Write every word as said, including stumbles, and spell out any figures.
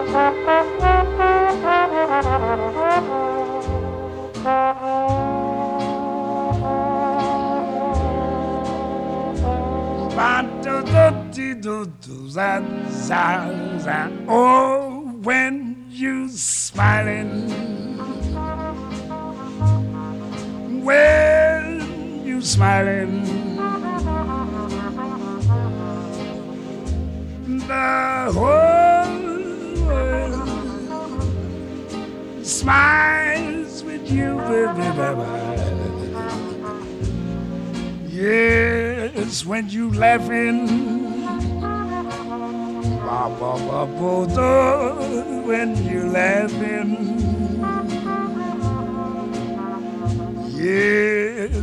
Oh, when you smiling, when you smiling, the whole world smiles with you, baby, baby. Yes, when you laughing, when you laughing, yeah.